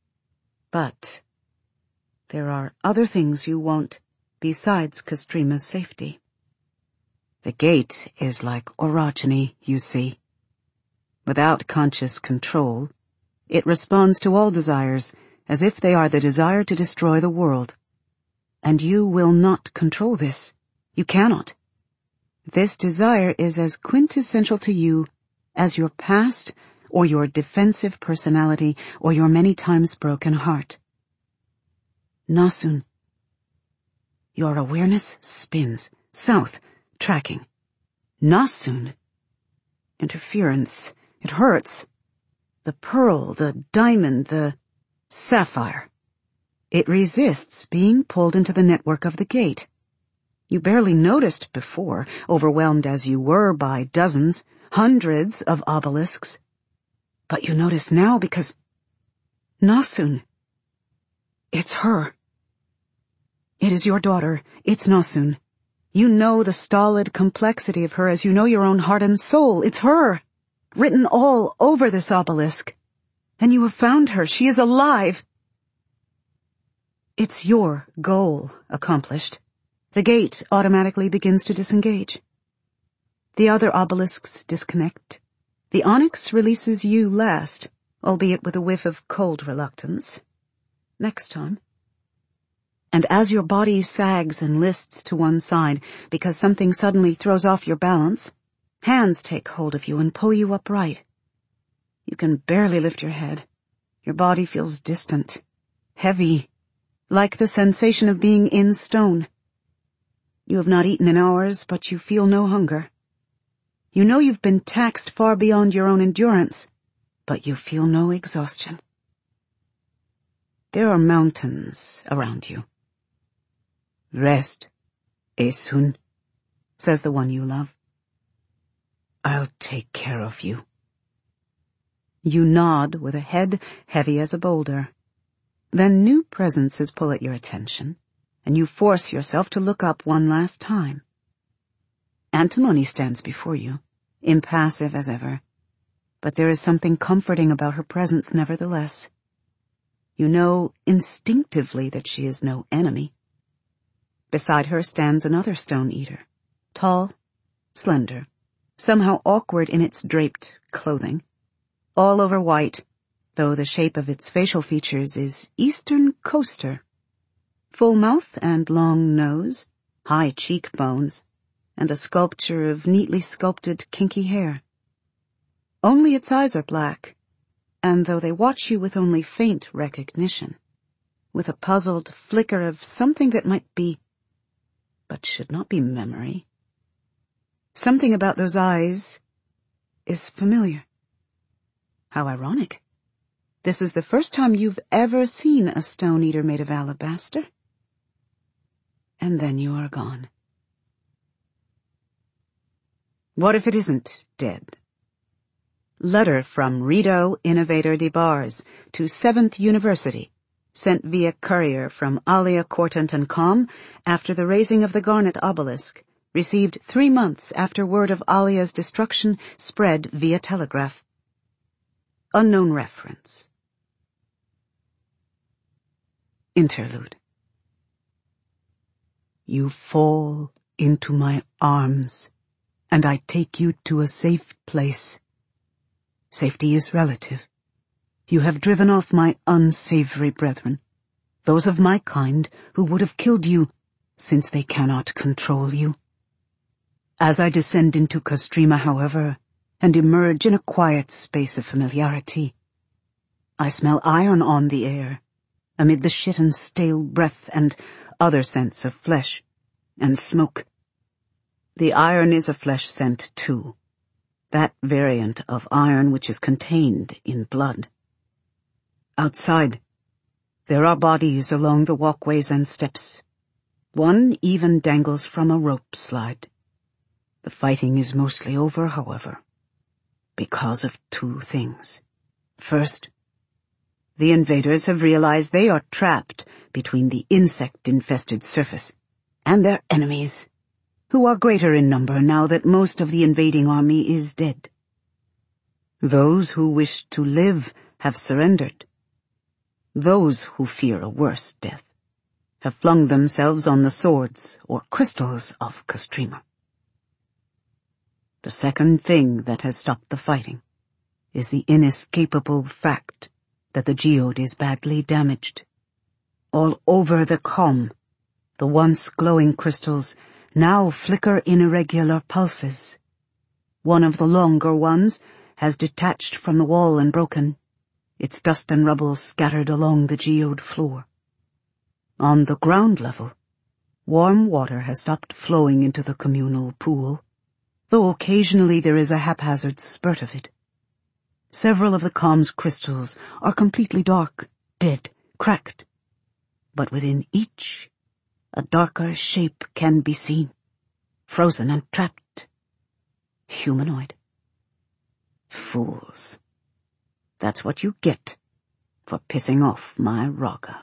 But there are other things you want besides Kostrima's safety. The gate is like orogeny, you see. Without conscious control, it responds to all desires as if they are the desire to destroy the world. And you will not control this. You cannot. This desire is as quintessential to you as your past or your defensive personality or your many times broken heart. Nasun, your awareness spins, south, tracking. Nasun. Interference. It hurts. The pearl, the diamond, the sapphire. It resists being pulled into the network of the gate. You barely noticed before, overwhelmed as you were by dozens, hundreds of obelisks. But you notice now because Nasun. It's her. It is your daughter. It's Nasun. You know the stolid complexity of her as you know your own heart and soul. It's her, written all over this obelisk. And you have found her. She is alive. It's your goal accomplished. The gate automatically begins to disengage. The other obelisks disconnect. The onyx releases you last, albeit with a whiff of cold reluctance. Next time. And as your body sags and lists to one side because something suddenly throws off your balance, hands take hold of you and pull you upright. You can barely lift your head. Your body feels distant, heavy, like the sensation of being in stone. You have not eaten in hours, but you feel no hunger. You know you've been taxed far beyond your own endurance, but you feel no exhaustion. There are mountains around you. Rest, Esun, says the one you love. I'll take care of you. You nod with a head heavy as a boulder. Then new presences pull at your attention, and you force yourself to look up one last time. Antimony stands before you, impassive as ever, but there is something comforting about her presence nevertheless. You know instinctively that she is no enemy. Beside her stands another stone eater, tall, slender, somehow awkward in its draped clothing, all over white, though the shape of its facial features is Eastern coaster. Full mouth and long nose, high cheekbones, and a sculpture of neatly sculpted kinky hair. Only its eyes are black, and though they watch you with only faint recognition, with a puzzled flicker of something that might be, but should not be memory, something about those eyes is familiar. How ironic. This is the first time you've ever seen a stone eater made of alabaster. And then you are gone. What if it isn't dead? Letter from Rido Innovator de Bars to 7th University, sent via courier from Alia Cortantancom after the raising of the Garnet Obelisk, received 3 months after word of Alia's destruction spread via telegraph. Unknown reference. Interlude. You fall into my arms, and I take you to a safe place. Safety is relative. You have driven off my unsavory brethren, those of my kind who would have killed you, since they cannot control you. As I descend into Kostrima, however, and emerge in a quiet space of familiarity, I smell iron on the air, amid the shit and stale breath and other scents of flesh and smoke. The iron is a flesh scent too, that variant of iron which is contained in blood. Outside, there are bodies along the walkways and steps. One even dangles from a rope slide. The fighting is mostly over, however, because of 2 things. First, the invaders have realized they are trapped between the insect-infested surface and their enemies, who are greater in number now that most of the invading army is dead. Those who wish to live have surrendered. Those who fear a worse death have flung themselves on the swords or crystals of Kostrima. The second thing that has stopped the fighting is the inescapable fact that the geode is badly damaged. All over the calm, the once glowing crystals now flicker in irregular pulses. One of the longer ones has detached from the wall and broken, its dust and rubble scattered along the geode floor. On the ground level, Warm water has stopped flowing into the communal pool, though occasionally there is a haphazard spurt of it. Several of the calm's crystals are completely dark, dead, cracked, but within each a darker shape can be seen, frozen and trapped. Humanoid. Fools. That's what you get for pissing off my Raga.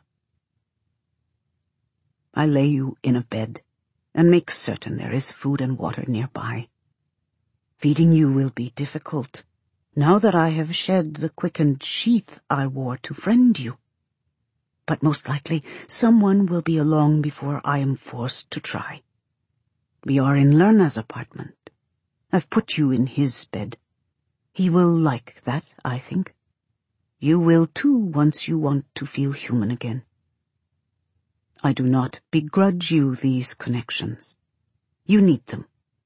I lay you in a bed and make certain there is food and water nearby. Feeding you will be difficult, now that I have shed the quickened sheath I wore to friend you. But most likely someone will be along before I am forced to try. We are in Lerna's apartment. I've put you in his bed. He will like that, I think. You will too once you want to feel human again. I do not begrudge you these connections. You need them.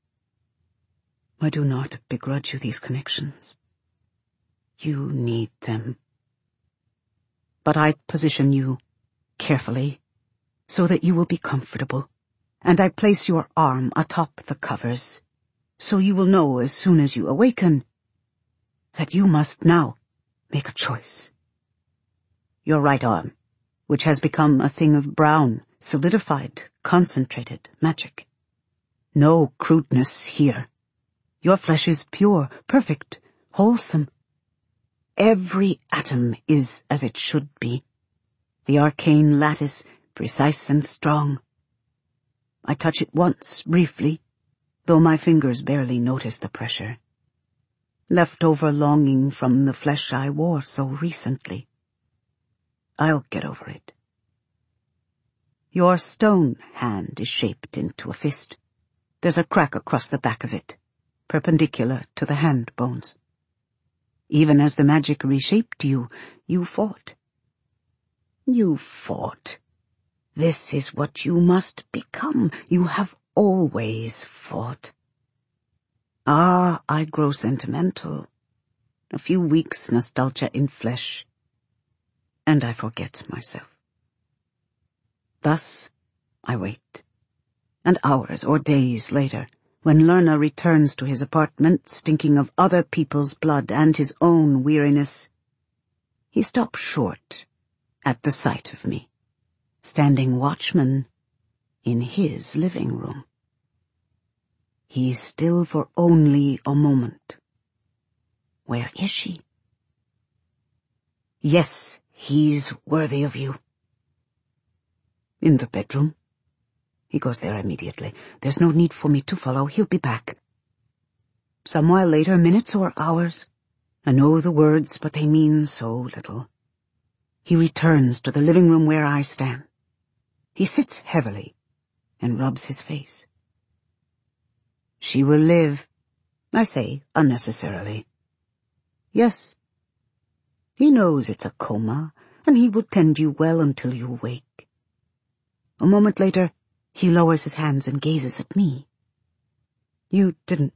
I do not begrudge you these connections. You need them. But I position you carefully so that you will be comfortable, and I place your arm atop the covers so you will know as soon as you awaken that you must now make a choice. Your right arm, which has become a thing of brown, solidified, concentrated magic. No crudeness here. Your flesh is pure, perfect, wholesome. Every atom is as it should be. The arcane lattice, precise and strong. I touch it once, briefly, though my fingers barely notice the pressure. Leftover longing from the flesh I wore so recently. I'll get over it. Your stone hand is shaped into a fist. There's a crack across the back of it, perpendicular to the hand bones. Even as the magic reshaped you, you fought. You fought. This is what you must become. You have always fought. Ah, I grow sentimental. A few weeks' nostalgia in flesh, and I forget myself. Thus, I wait, and hours or days later, when Lerna returns to his apartment stinking of other people's blood and his own weariness, he stops short at the sight of me, standing watchman in his living room. He's still for only a moment. Where is she? Yes, he's worthy of you. In the bedroom. He goes there immediately. There's no need for me to follow. He'll be back. Some while later, minutes or hours. I know the words, but they mean so little. He returns to the living room where I stand. He sits heavily and rubs his face. She will live, I say unnecessarily. Yes. He knows it's a coma, and he will tend you well until you wake. A moment later, he lowers his hands and gazes at me. You didn't,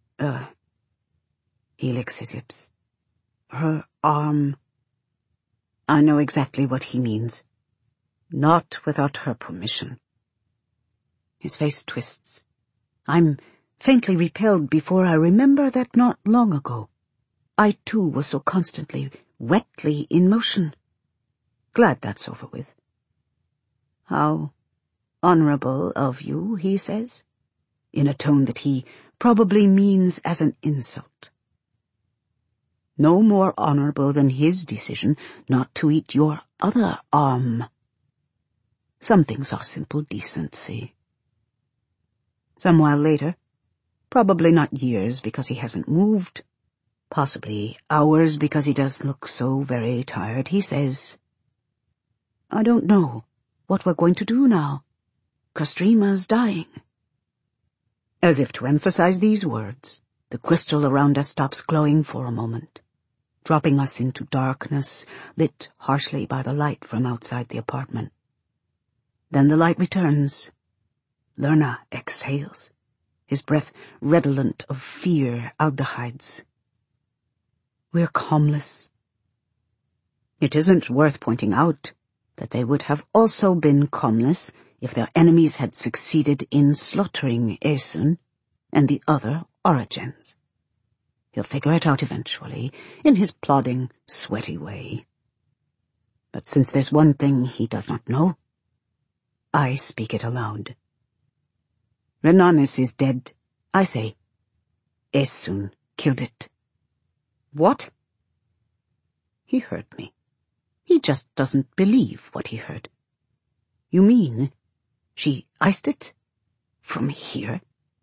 He licks his lips. Her arm. I know exactly what he means. Not without her permission. His face twists. I'm faintly repelled before I remember that not long ago, I too was so constantly, wetly in motion. Glad that's over with. How honorable of you, he says, in a tone that he probably means as an insult. No more honorable than his decision not to eat your other arm. Some things are simple decency. Some while later, probably not years because he hasn't moved, possibly hours because he does look so very tired, he says, I don't know what we're going to do now. Kostrema's dying. As if to emphasize these words, the crystal around us stops glowing for a moment, dropping us into darkness, lit harshly by the light from outside the apartment. Then the light returns. Lerna exhales, his breath redolent of fear aldehydes. We're calmless. It isn't worth pointing out that they would have also been calmless if their enemies had succeeded in slaughtering Aeson and the other Orogens. He'll figure it out eventually, in his plodding, sweaty way. But since there's one thing he does not know, I speak it aloud. Renonis is dead, I say. Aeson killed it. What? He heard me. He just doesn't believe what he heard. You mean she iced it? From here?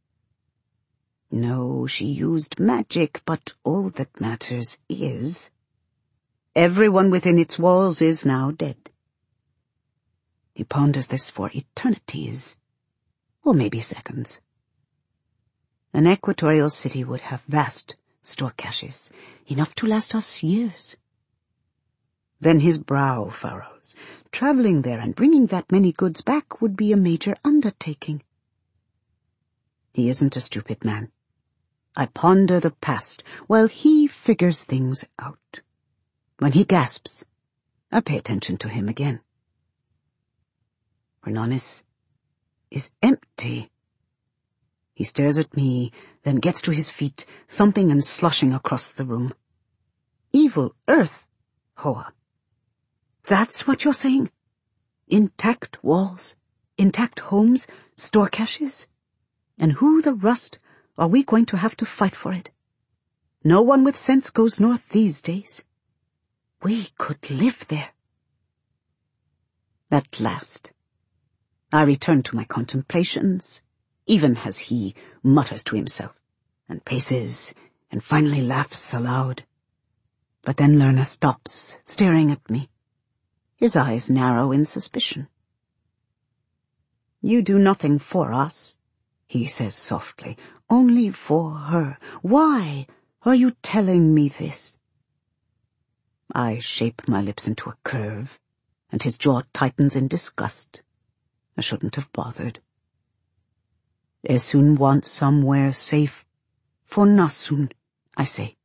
No, she used magic, but all that matters is everyone within its walls is now dead. He ponders this for eternities, or maybe seconds. An equatorial city would have vast store caches, enough to last us years. Then his brow furrows. Traveling there and bringing that many goods back would be a major undertaking. He isn't a stupid man. I ponder the past while he figures things out. When he gasps, I pay attention to him again. Renonis is empty. He stares at me, then gets to his feet, thumping and sloshing across the room. Evil Earth, Hoa. That's what you're saying? Intact walls, intact homes, store caches? And who the rust are we going to have to fight for it? No one with sense goes north these days. We could live there. At last, I return to my contemplations, even as he mutters to himself, and paces, and finally laughs aloud. But then Lerna stops, staring at me. His eyes narrow in suspicion. You do nothing for us, he says softly, only for her. Why are you telling me this? I shape my lips into a curve, and his jaw tightens in disgust. I shouldn't have bothered. Aeson wants somewhere safe for Nasun, I say.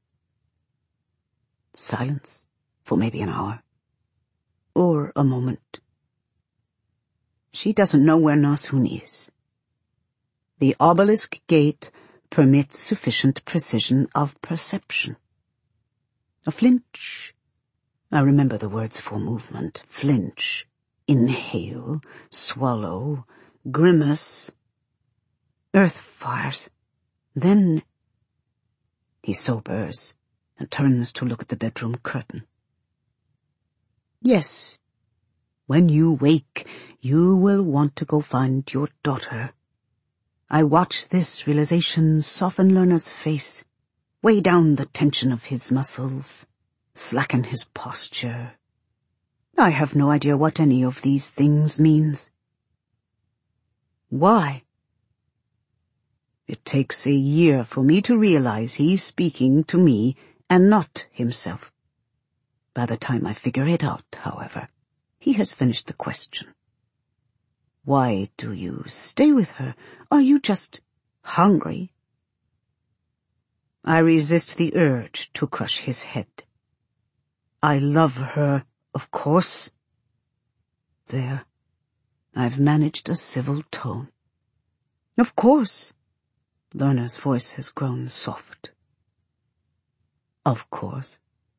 Silence for maybe an hour. Or a moment. She doesn't know where Nasun is. The obelisk gate permits sufficient precision of perception. A flinch. I remember the words for movement. Flinch. Inhale. Swallow. Grimace. Earth fires. Then he sobers and turns to look at the bedroom curtain. Yes, when you wake, you will want to go find your daughter. I watch this realization soften Lerna's face, weigh down the tension of his muscles, slacken his posture. I have no idea what any of these things means. Why? It takes a year for me to realize he's speaking to me and not himself. By the time I figure it out, however, he has finished the question. Why do you stay with her? Are you just hungry? I resist the urge to crush his head. I love her, of course. There, I've managed a civil tone. Of course. Lerna's voice has grown soft. Of course.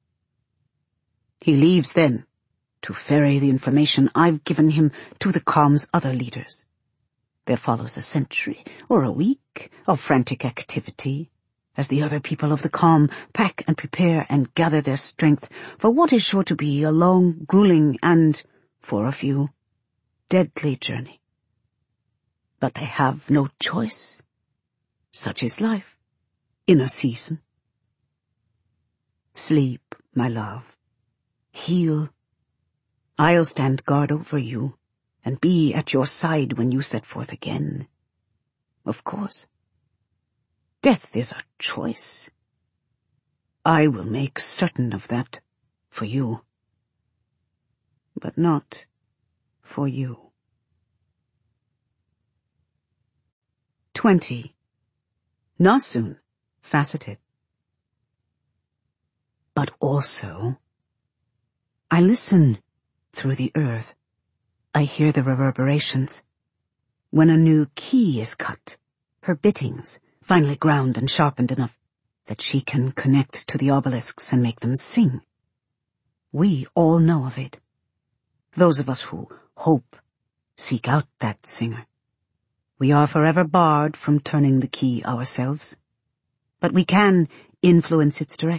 He leaves then, to ferry the information I've given him to the Calm's other leaders. There follows a century, or a week, of frantic activity, as the other people of the Calm pack and prepare and gather their strength for what is sure to be a long, grueling, and, for a few, deadly journey. But they have no choice. Such is life, in a season. Sleep, my love. Heal. I'll stand guard over you, and be at your side when you set forth again. Of course. Death is a choice. I will make certain of that for you. But not for you. 20. Nasun, faceted. But also, I listen through the earth. I hear the reverberations, When a new key is cut, her bittings finally ground and sharpened enough that she can connect to the obelisks and make them sing. We all know of it. Those of us who hope seek out that singer. We are forever barred from turning the key ourselves, but we can influence its direction.